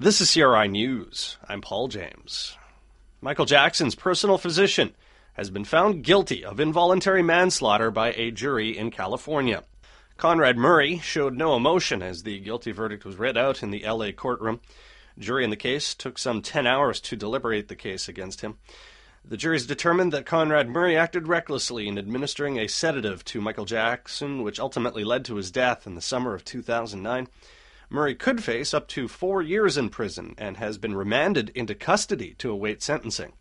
This is CRI News. I'm Paul James. Michael Jackson's personal physician has been found guilty of involuntary manslaughter by a jury in California. Conrad Murray showed no emotion as the guilty verdict was read out in the LA courtroom. The jury in the case took some 10 hours to deliberate the case against him. The jury's determined that Conrad Murray acted recklessly in administering a sedative to Michael Jackson, which ultimately led to his death in the summer of 2009. Murray could face up to 4 years in prison and has been remanded into custody to await sentencing.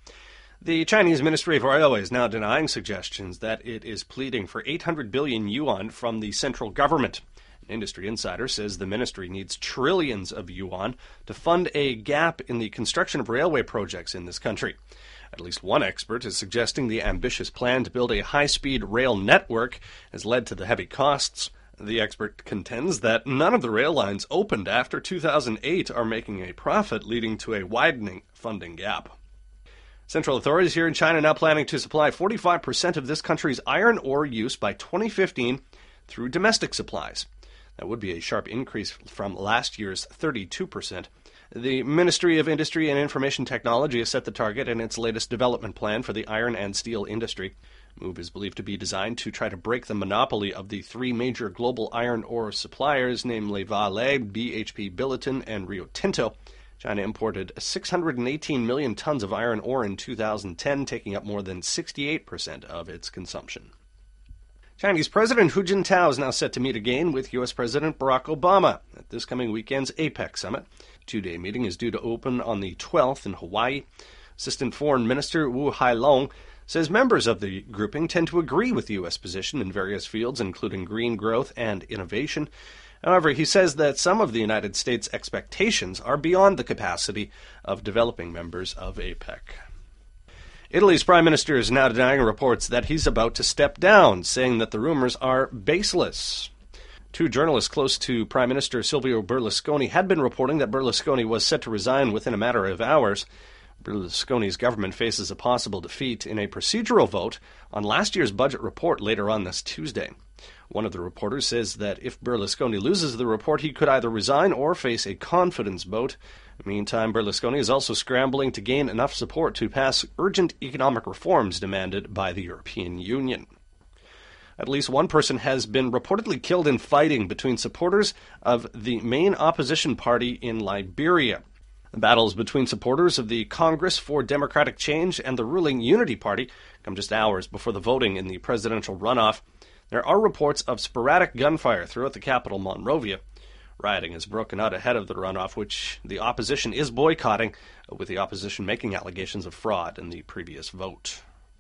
The Chinese Ministry of Railways is now denying suggestions that it is pleading for 800 billion yuan from the central government. An industry insider says the ministry needs trillions of yuan to fund a gap in the construction of railway projects in this country. At least one expert is suggesting the ambitious plan to build a high-speed rail network has led to the heavy costs. The expert contends that none of the rail lines opened after 2008 are making a profit, leading to a widening funding gap. Central authorities here in China are now planning to supply 45% of this country's iron ore use by 2015 through domestic supplies. That would be a sharp increase from last year's 32%. The Ministry of Industry and Information Technology has set the target in its latest development plan for the iron and steel industry. The move is believed to be designed to try to break the monopoly of the three major global iron ore suppliers, namely Vale, BHP Billiton, and Rio Tinto. China imported 618 million tons of iron ore in 2010, taking up more than 68% of its consumption. Chinese President Hu Jintao is now set to meet again with U.S. President Barack Obama at this coming weekend's APEC summit. The two-day meeting is due to open on the 12th in Hawaii. Assistant Foreign Minister Wu Hailong says members of the grouping tend to agree with the U.S. position in various fields, including green growth and innovation. However, he says that some of the United States' expectations are beyond the capacity of developing members of APEC. Italy's prime minister is now denying reports that he's about to step down, saying that the rumors are baseless. Two journalists close to Prime Minister Silvio Berlusconi had been reporting that Berlusconi was set to resign within a matter of hours. Berlusconi's government faces a possible defeat in a procedural vote on last year's budget report later on this Tuesday. One of the reporters says that if Berlusconi loses the report, he could either resign or face a confidence vote. Meantime, Berlusconi is also scrambling to gain enough support to pass urgent economic reforms demanded by the European Union. At least one person has been reportedly killed in fighting between supporters of the main opposition party in Liberia. The battles between supporters of the Congress for Democratic Change and the ruling Unity Party come just hours before the voting in the presidential runoff. There are reports of sporadic gunfire throughout the capital, Monrovia. Rioting has broken out ahead of the runoff, which the opposition is boycotting, with the opposition making allegations of fraud in the previous vote.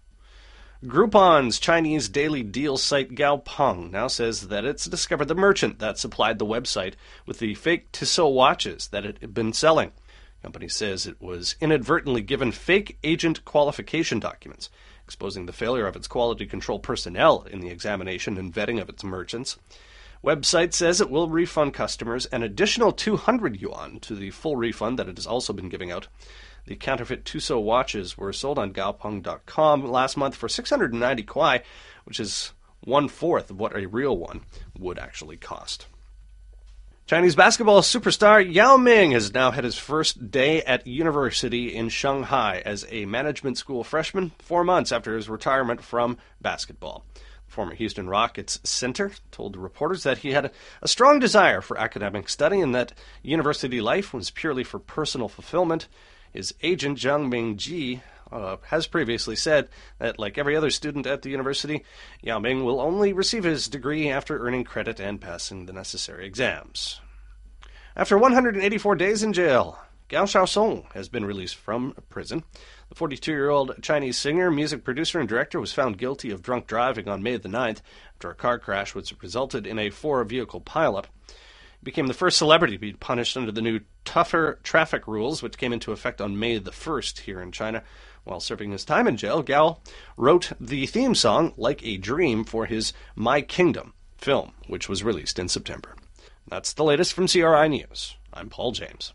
Groupon's Chinese daily deal site Gaopeng now says that it's discovered the merchant that supplied the website with the fake Tissot watches that it had been selling. The company says it was inadvertently given fake agent qualification documents, exposing the failure of its quality control personnel in the examination and vetting of its merchants. Website says it will refund customers an additional 200 yuan to the full refund that it has also been giving out. The counterfeit Tissot watches were sold on Gaopeng.com last month for 690 kuai, which is 1/4 of what a real one would actually cost. Chinese basketball superstar Yao Ming has now had his first day at university in Shanghai as a management school freshman, 4 months after his retirement from basketball. Former Houston Rockets center told reporters that he had a strong desire for academic study and that university life was purely for personal fulfillment. His agent, Zhang Mingji, has previously said that, like every other student at the university, Yao Ming will only receive his degree after earning credit and passing the necessary exams. After 184 days in jail, Gao Xiaosong has been released from prison. The 42-year-old Chinese singer, music producer, and director was found guilty of drunk driving on May the 9th after a car crash which resulted in a 4-vehicle pileup. He became the first celebrity to be punished under the new tougher traffic rules, which came into effect on May the 1st here in China. While serving his time in jail, Gao wrote the theme song, Like a Dream, for his My Kingdom film, which was released in September. That's the latest from CRI News. I'm Paul James.